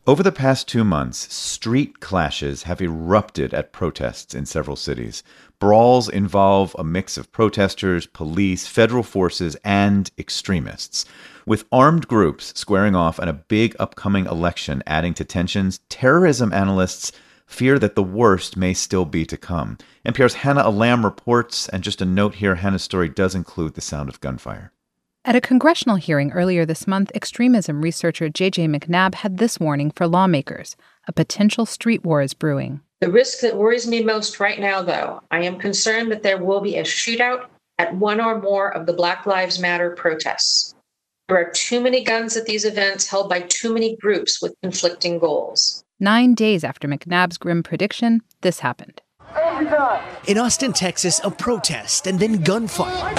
Over the past 2 months, street clashes have erupted at protests in several cities. Brawls involve a mix of protesters, police, federal forces, and extremists. With armed groups squaring off and a big upcoming election adding to tensions, terrorism analysts fear that the worst may still be to come. NPR's Hannah Alam reports, and just a note here, Hannah's story does include the sound of gunfire. At a congressional hearing earlier this month, extremism researcher J.J. McNabb had this warning for lawmakers. A potential street war is brewing. The risk that worries me most right now, though, I am concerned that there will be a shootout at one or more of the Black Lives Matter protests. There are too many guns at these events held by too many groups with conflicting goals. 9 days after McNabb's grim prediction, this happened. In Austin, Texas, a protest and then gunfire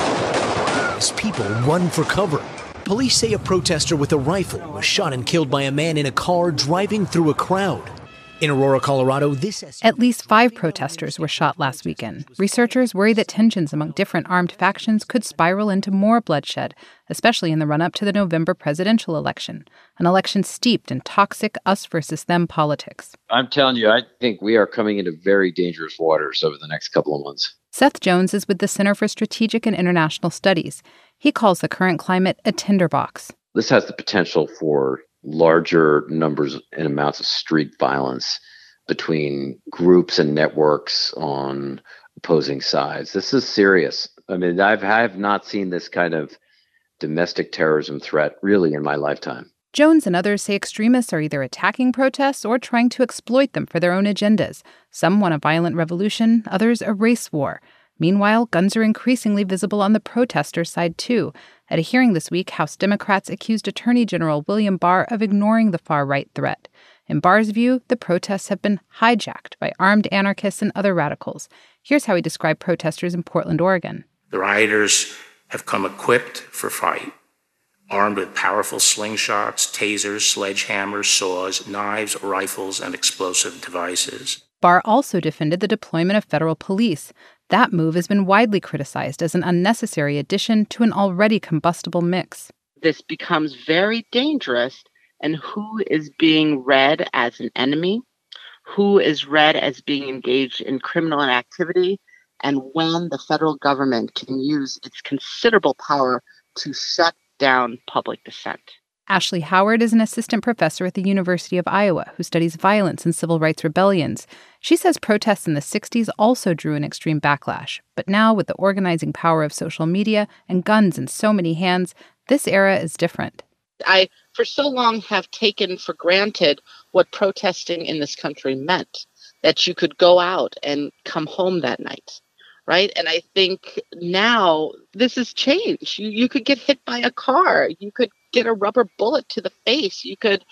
as people run for cover. Police say a protester with a rifle was shot and killed by a man in a car driving through a crowd. In Aurora, Colorado, At least 5 protesters were shot last weekend. Researchers worry that tensions among different armed factions could spiral into more bloodshed, especially in the run-up to the November presidential election, an election steeped in toxic us-versus-them politics. I'm telling you, I think we are coming into very dangerous waters over the next couple of months. Seth Jones is with the Center for Strategic and International Studies. He calls the current climate a tinderbox. This has the potential for larger numbers and amounts of street violence between groups and networks on opposing sides. This is serious. I mean, I have not seen this kind of domestic terrorism threat really in my lifetime. Jones and others say extremists are either attacking protests or trying to exploit them for their own agendas. Some want a violent revolution, others a race war. Meanwhile, guns are increasingly visible on the protester side, too. At a hearing this week, House Democrats accused Attorney General William Barr of ignoring the far-right threat. In Barr's view, the protests have been hijacked by armed anarchists and other radicals. Here's how he described protesters in Portland, Oregon. The rioters have come equipped for fight, armed with powerful slingshots, tasers, sledgehammers, saws, knives, rifles, and explosive devices. Barr also defended the deployment of federal police. That move has been widely criticized as an unnecessary addition to an already combustible mix. This becomes very dangerous, and who is being read as an enemy, who is read as being engaged in criminal activity, and when the federal government can use its considerable power to shut down public dissent. Ashley Howard is an assistant professor at the University of Iowa who studies violence and civil rights rebellions. She says protests in the 60s also drew an extreme backlash. But now, with the organizing power of social media and guns in so many hands, this era is different. I, for so long, have taken for granted what protesting in this country meant, that you could go out and come home that night. Right. And I think now this has changed. You could get hit by a car. You could get a rubber bullet to the face. You could,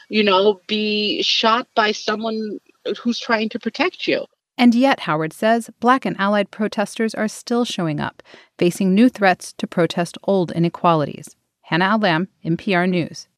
be shot by someone who's trying to protect you. And yet, Howard says, Black and allied protesters are still showing up, facing new threats to protest old inequalities. Hannah Alam, NPR News.